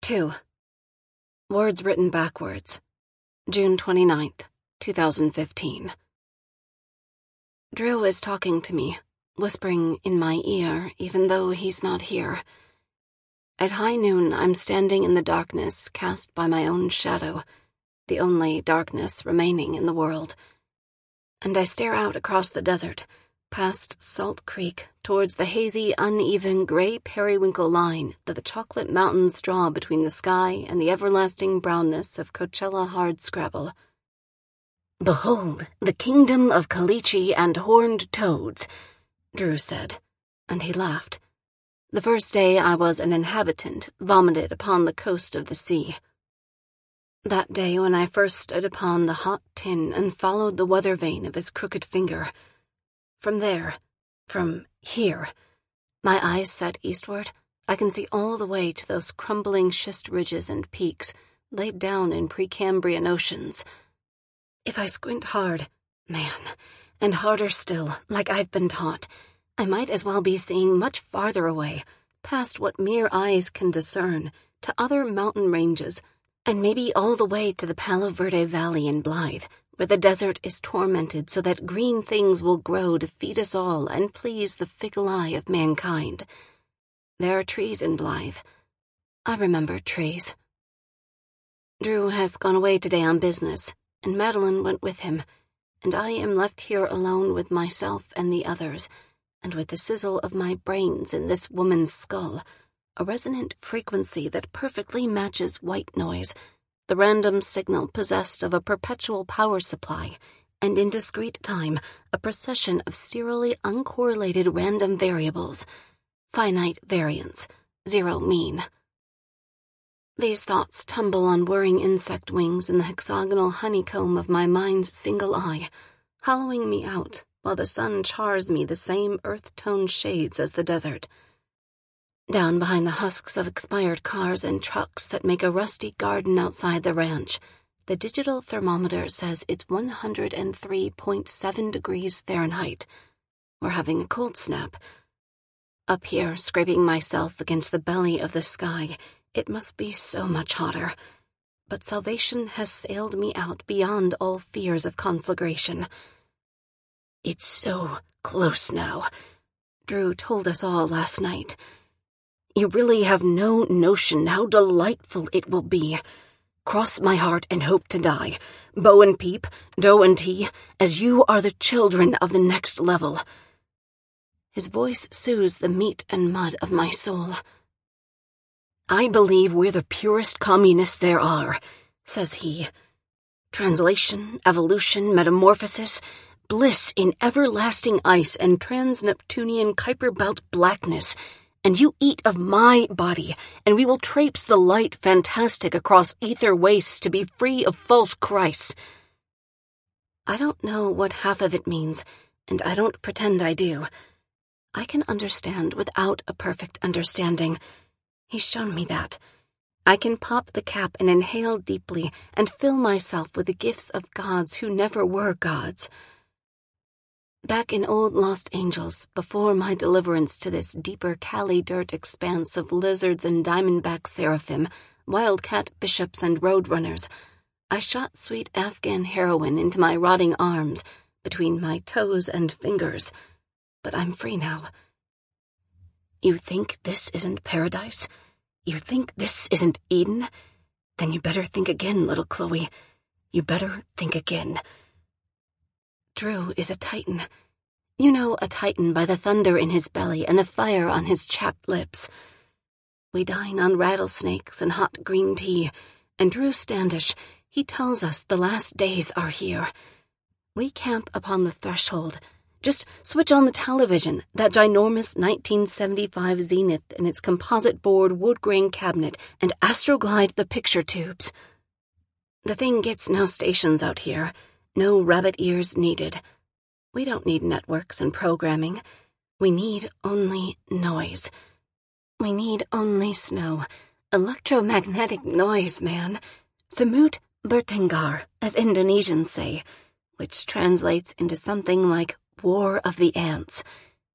2. Words written backwards. June 29th, 2015. Drew is talking to me, whispering in my ear even though he's not here. At high noon, I'm standing in the darkness cast by my own shadow, the only darkness remaining in the world. And I stare out across the desert, past Salt Creek, towards the hazy, uneven, gray periwinkle line that the chocolate mountains draw between the sky and the everlasting brownness of Coachella hardscrabble. "Behold, the kingdom of caliche and horned toads," Drew said, and he laughed. "The first day I was an inhabitant vomited upon the coast of the sea. That day when I first stood upon the hot tin and followed the weather vane of his crooked finger. From there, from here, my eyes set eastward, I can see all the way to those crumbling schist ridges and peaks laid down in Precambrian oceans. If I squint hard, man, and harder still, like I've been taught, I might as well be seeing much farther away, past what mere eyes can discern, to other mountain ranges, and maybe all the way to the Palo Verde Valley in Blythe, where the desert is tormented so that green things will grow to feed us all and please the fickle eye of mankind. There are trees in Blythe. I remember trees. Drew has gone away today on business, and Madeline went with him, and I am left here alone with myself and the others, and with the sizzle of my brains in this woman's skull, a resonant frequency that perfectly matches white noise, the random signal possessed of a perpetual power supply, and in discrete time, a procession of serially uncorrelated random variables, finite variance, zero mean. These thoughts tumble on whirring insect wings in the hexagonal honeycomb of my mind's single eye, hollowing me out while the sun chars me the same earth-toned shades as the desert. Down behind the husks of expired cars and trucks that make a rusty garden outside the ranch, the digital thermometer says it's 103.7 degrees Fahrenheit. We're having a cold snap. Up here, scraping myself against the belly of the sky, it must be so much hotter. But salvation has sailed me out beyond all fears of conflagration. It's so close now, Drew told us all last night. You really have no notion how delightful it will be. Cross my heart and hope to die, bow and peep, dough and tea, as you are the children of the next level. His voice soothes the meat and mud of my soul. I believe we're the purest communists there are, says he. Translation, evolution, metamorphosis, bliss in everlasting ice and trans-Neptunian Kuiper Belt blackness, and you eat of my body, and we will traipse the light fantastic across ether wastes to be free of false Christs. I don't know what half of it means, and I don't pretend I do. I can understand without a perfect understanding. He's shown me that. I can pop the cap and inhale deeply and fill myself with the gifts of gods who never were gods. Back in old Lost Angels, before my deliverance to this deeper Cali dirt expanse of lizards and diamondback seraphim, wildcat bishops and roadrunners, I shot sweet Afghan heroin into my rotting arms, between my toes and fingers. But I'm free now. You think this isn't paradise? You think this isn't Eden? Then you better think again, little Chloe. You better think again. Drew is a titan. You know a titan by the thunder in his belly and the fire on his chapped lips. We dine on rattlesnakes and hot green tea, and Drew Standish, he tells us the last days are here. We camp upon the threshold. Just switch on the television, that ginormous 1975 Zenith in its composite board wood grain cabinet, and astroglide the picture tubes. The thing gets no stations out here. No rabbit ears needed. We don't need networks and programming. We need only noise. We need only snow. Electromagnetic noise, man. Semut bertengkar, as Indonesians say, which translates into something like War of the Ants.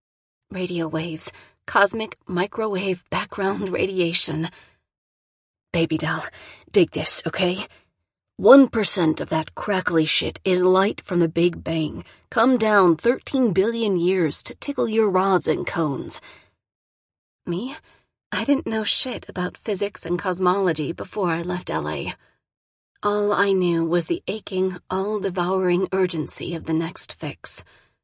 Radio waves, cosmic microwave background radiation. baby doll, dig this, okay? 1% of that crackly shit is light from the Big Bang, come down 13 billion years to tickle your rods and cones. Me? I didn't know shit about physics and cosmology before I left LA. All I knew was the aching, all-devouring urgency of the next fix.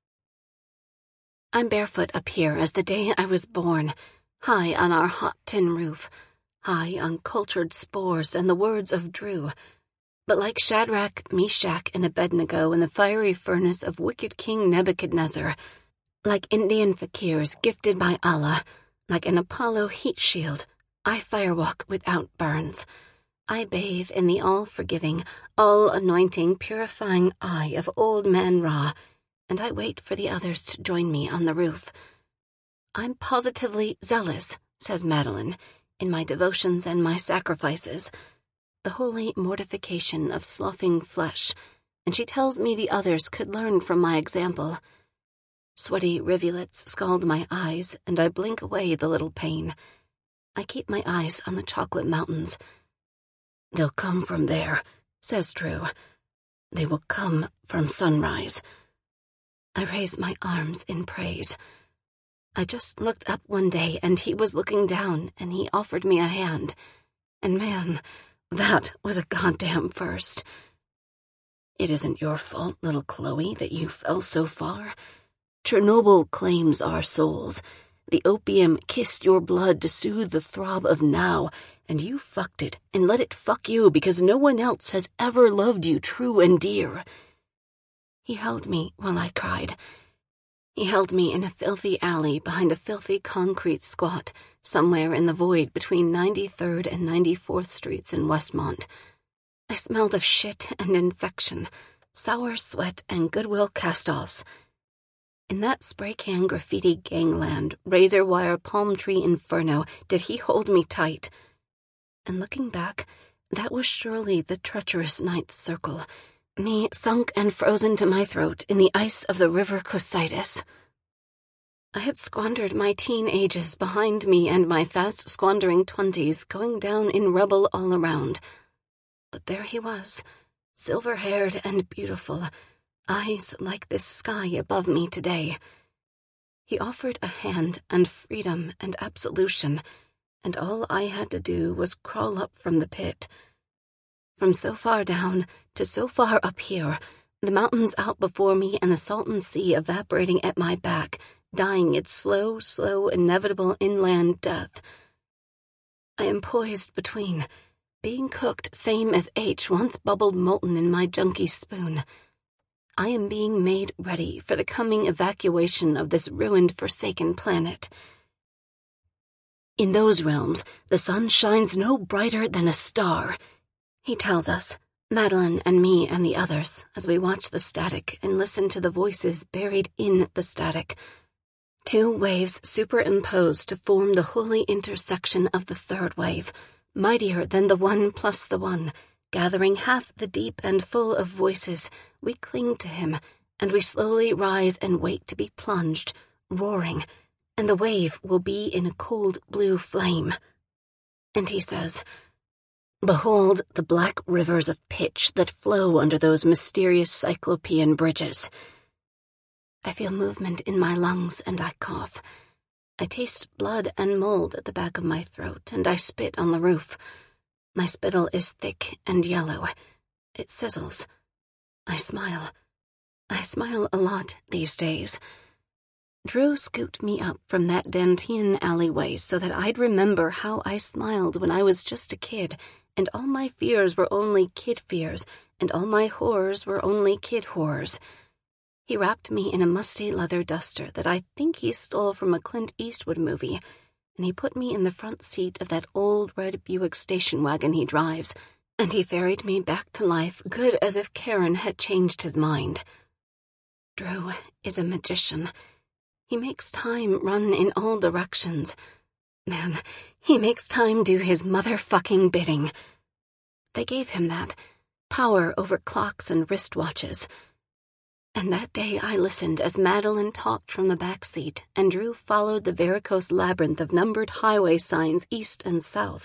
I'm barefoot up here as the day I was born, high on our hot tin roof, high on cultured spores and the words of Drew. But like Shadrach, Meshach, and Abednego in the fiery furnace of wicked King Nebuchadnezzar, like Indian fakirs gifted by Allah, like an Apollo heat shield, I firewalk without burns. I bathe in the all-forgiving, all-anointing, purifying eye of Old Man Ra, and I wait for the others to join me on the roof. I'm positively zealous, says Madeline, in my devotions and my sacrifices, the holy mortification of sloughing flesh, and she tells me the others could learn from my example. Sweaty rivulets scald my eyes, and I blink away the little pain. I keep my eyes on the chocolate mountains. They'll come from there, says Drew. They will come from sunrise. I raise my arms in praise. I just looked up one day, and he was looking down, and he offered me a hand. And man, that was a goddamn first. It isn't your fault, little Chloe, that you fell so far. Chernobyl claims our souls. The opium kissed your blood to soothe the throb of now, and you fucked it and let it fuck you because no one else has ever loved you true and dear. He held me while I cried. He held me in a filthy alley behind a filthy concrete squat somewhere in the void between 93rd and 94th Streets in Westmont. I smelled of shit and infection, sour sweat and Goodwill cast-offs. In that spray-can graffiti gangland, razor-wire palm tree inferno did he hold me tight. And looking back, that was surely the treacherous ninth circle, me sunk and frozen to my throat in the ice of the river Cocytus. I had squandered my teen ages behind me and my fast-squandering 20s going down in rubble all around. But there he was, silver-haired and beautiful, eyes like this sky above me today. He offered a hand and freedom and absolution, and all I had to do was crawl up from the pit. From so far down to so far up here, the mountains out before me and the Salton Sea evaporating at my back, dying its slow, inevitable inland death. I am poised between, being cooked same as H once bubbled molten in my junkie spoon. I am being made ready for the coming evacuation of this ruined, forsaken planet. In those realms, the sun shines no brighter than a star, he tells us, Madeline and me and the others, as we watch the static and listen to the voices buried in the static. Two waves superimposed to form the holy intersection of the third wave, mightier than the one plus the one, gathering half the deep and full of voices. We cling to him, and we slowly rise and wait to be plunged, roaring, and the wave will be in a cold blue flame. And he says, "Behold the black rivers of pitch that flow under those mysterious cyclopean bridges." I feel movement in my lungs and I cough. I taste blood and mold at the back of my throat, and I spit on the roof. My spittle is thick and yellow. It sizzles. I smile. I smile a lot these days. Drew scooped me up from that Dantean alleyway so that I'd remember how I smiled when I was just a kid, and all my fears were only kid fears, and all my horrors were only kid horrors. He wrapped me in a musty leather duster that I think he stole from a Clint Eastwood movie, and he put me in the front seat of that old red Buick station wagon he drives, and he ferried me back to life good as if Karen had changed his mind. Drew is a magician. He makes time run in all directions. Man, he makes time do his motherfucking bidding. They gave him that, power over clocks and wristwatches. And that day I listened as Madeline talked from the back seat and Drew followed the varicose labyrinth of numbered highway signs east and south,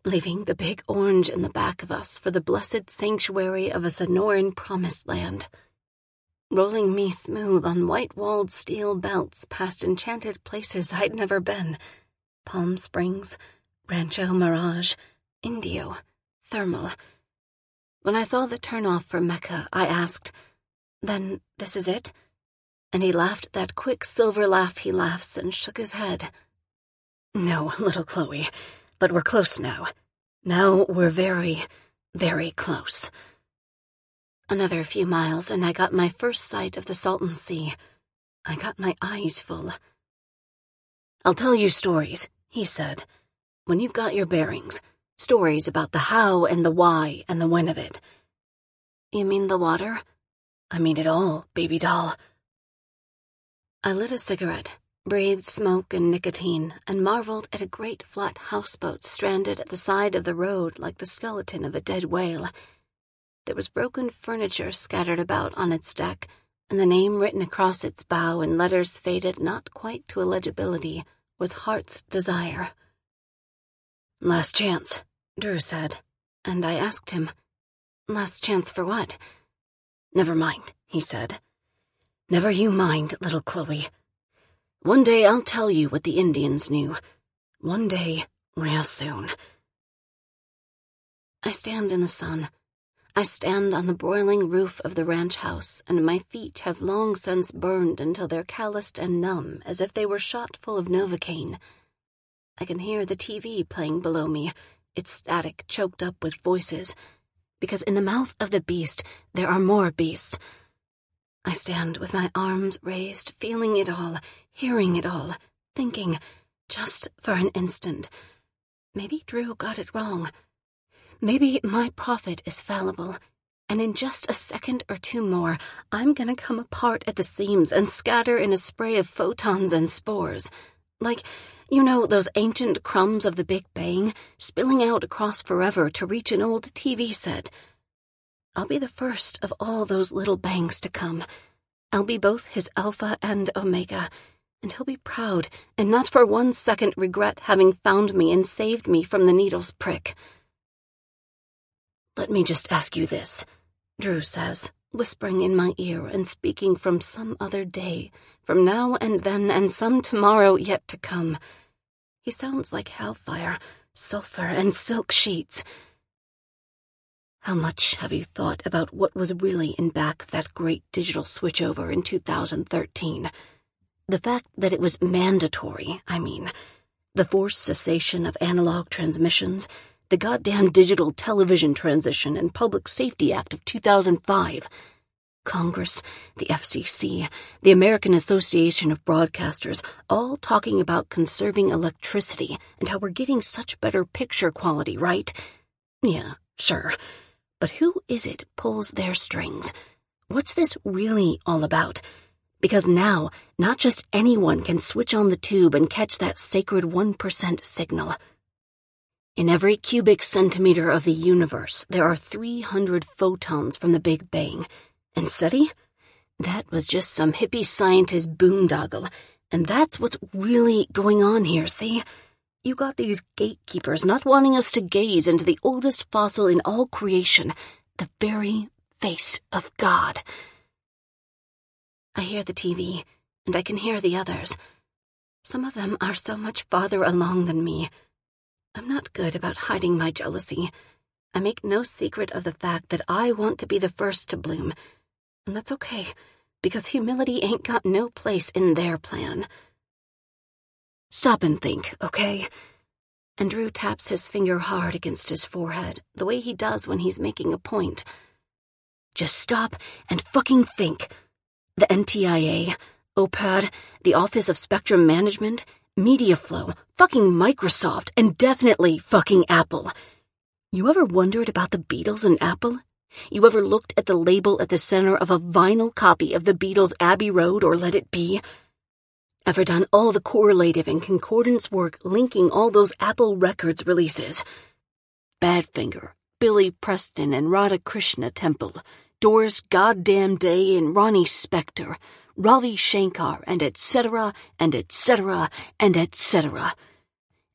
leaving the big orange in the back of us for the blessed sanctuary of a Sonoran promised land, rolling me smooth on white-walled steel belts past enchanted places I'd never been. Palm Springs, Rancho Mirage, Indio, Thermal. When I saw the turnoff for Mecca, I asked, "Then this is it?" And he laughed that quick silver laugh he laughs and shook his head. "No, little Chloe, but we're close now. Now we're very, very close." Another few miles and I got my first sight of the Salton Sea. I got my eyes full. "I'll tell you stories," he said, "when you've got your bearings. Stories about the how and the why and the when of it." "You mean the water?" "I mean it all, baby doll." I lit a cigarette, breathed smoke and nicotine, and marveled at a great flat houseboat stranded at the side of the road like the skeleton of a dead whale. There was broken furniture scattered about on its deck, and the name written across its bow in letters faded not quite to illegibility was Heart's Desire. "Last chance," Drew said, and I asked him, "Last chance for what?" "Never mind," he said. "Never you mind, little Chloe. One day I'll tell you what the Indians knew. One day, real soon." I stand in the sun. I stand on the broiling roof of the ranch house, and my feet have long since burned until they're calloused and numb, as if they were shot full of Novocaine. I can hear the TV playing below me, its static choked up with voices, because in the mouth of the beast there are more beasts. I stand with my arms raised, feeling it all, hearing it all, thinking, just for an instant, maybe Drew got it wrong. Maybe my prophet is fallible, and in just a second or two more, I'm gonna come apart at the seams and scatter in a spray of photons and spores. Like, you know, those ancient crumbs of the Big Bang, spilling out across forever to reach an old TV set. I'll be the first of all those little bangs to come. I'll be both his Alpha and Omega, and he'll be proud and not for 1 second regret having found me and saved me from the needle's prick. "Let me just ask you this," Drew says, whispering in my ear and speaking from some other day, from now and then and some tomorrow yet to come. He sounds like hellfire, sulfur, and silk sheets. "How much have you thought about what was really in back of that great digital switchover in 2013? The fact that it was mandatory, I mean. The forced cessation of analog transmissions, the goddamn digital television transition and Public Safety Act of 2005. Congress, the FCC, the American Association of Broadcasters, all talking about conserving electricity and how we're getting such better picture quality, right? Yeah, sure. But who is it pulls their strings? What's this really all about? Because now, not just anyone can switch on the tube and catch that sacred 1% signal. In every cubic centimeter of the universe, there are 300 photons from the Big Bang. And SETI? That was just some hippie scientist boondoggle. And that's what's really going on here, see? You got these gatekeepers not wanting us to gaze into the oldest fossil in all creation, the very face of God. I hear the TV, and I can hear the others. Some of them are so much farther along than me. I'm not good about hiding my jealousy. I make no secret of the fact that I want to be the first to bloom. And that's okay, because humility ain't got no place in their plan. Stop and think, okay? And Drew taps his finger hard against his forehead, the way he does when he's making a point. Just stop and fucking think. The NTIA, OPAD, the Office of Spectrum Management, MediaFlow, fucking Microsoft, and definitely fucking Apple. You ever wondered about the Beatles and Apple? You ever looked at the label at the center of a vinyl copy of the Beatles' Abbey Road or Let It Be? Ever done all the correlative and concordance work linking all those Apple Records releases? Badfinger, Billy Preston and Radha Krishna Temple, Doris Goddamn Day and Ronnie Spector, Ravi Shankar, and etc., and etc., and etc.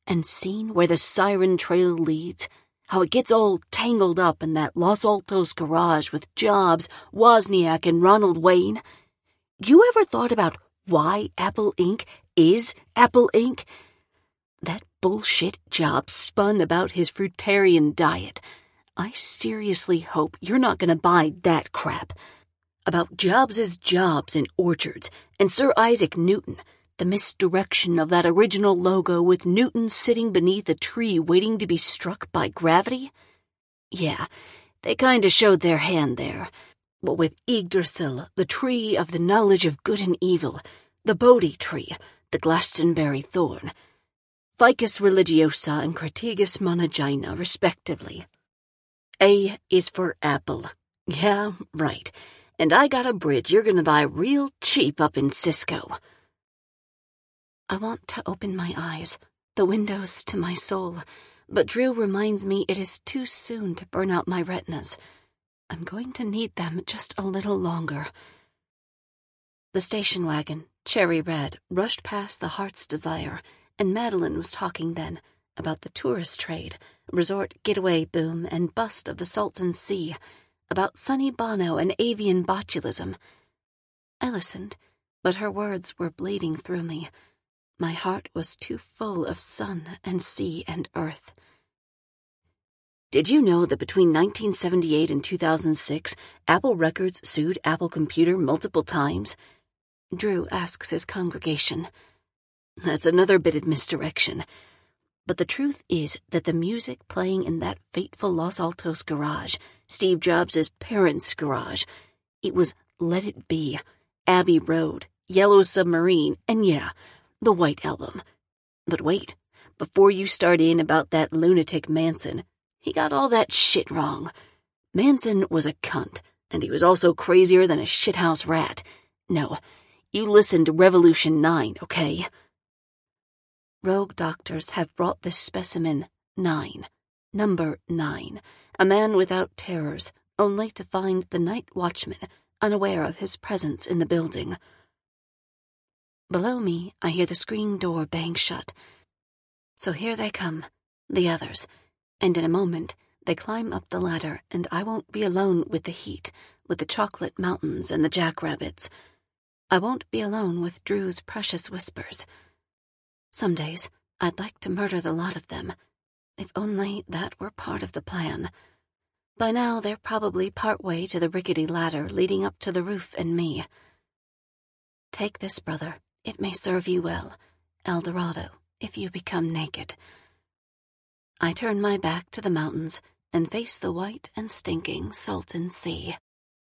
and seen where the Siren Trail leads? How it gets all tangled up in that Los Altos garage with Jobs, Wozniak, and Ronald Wayne? You ever thought about why Apple Inc. is Apple Inc.? That bullshit Jobs spun about his fruitarian diet. I seriously hope you're not going to buy that crap. About Jobs's jobs in orchards and Sir Isaac Newton, the misdirection of that original logo with Newton sitting beneath a tree waiting to be struck by gravity? Yeah, they kinda showed their hand there. But with Yggdrasil, the tree of the knowledge of good and evil, the Bodhi tree, the Glastonbury thorn, Ficus religiosa and Crataegus monogyna, respectively. A is for apple. Yeah, right. And I got a bridge you're gonna buy real cheap up in Cisco. I want to open my eyes, the windows to my soul, but Drew reminds me it is too soon to burn out my retinas. I'm going to need them just a little longer. The station wagon, cherry red, rushed past the Heart's Desire, and Madeline was talking then about the tourist trade, resort getaway boom, and bust of the Salton Sea, about Sonny Bono and avian botulism. I listened, but her words were bleeding through me. My heart was too full of sun and sea and earth. Did you know that between 1978 and 2006, Apple Records sued Apple Computer multiple times? Drew asks his congregation. That's another bit of misdirection. But the truth is that the music playing in that fateful Los Altos garage, Steve Jobs' parents' garage, it was Let It Be, Abbey Road, Yellow Submarine, and yeah, the White Album. But wait, before you start in about that lunatic Manson, he got all that shit wrong. Manson was a cunt, and he was also crazier than a shithouse rat. No, you listen to Revolution 9, okay? Rogue doctors have brought this specimen 9, number 9, a man without terrors, only to find the night watchman unaware of his presence in the building. Below me, I hear the screen door bang shut. So here they come, the others, and in a moment they climb up the ladder, and I won't be alone with the heat, with the chocolate mountains and the jackrabbits. I won't be alone with Drew's precious whispers. Some days, I'd like to murder the lot of them, if only that were part of the plan. By now, they're probably partway to the rickety ladder leading up to the roof and me. Take this, brother. It may serve you well. El Dorado, if you become naked. I turn my back to the mountains and face the white and stinking Salton Sea.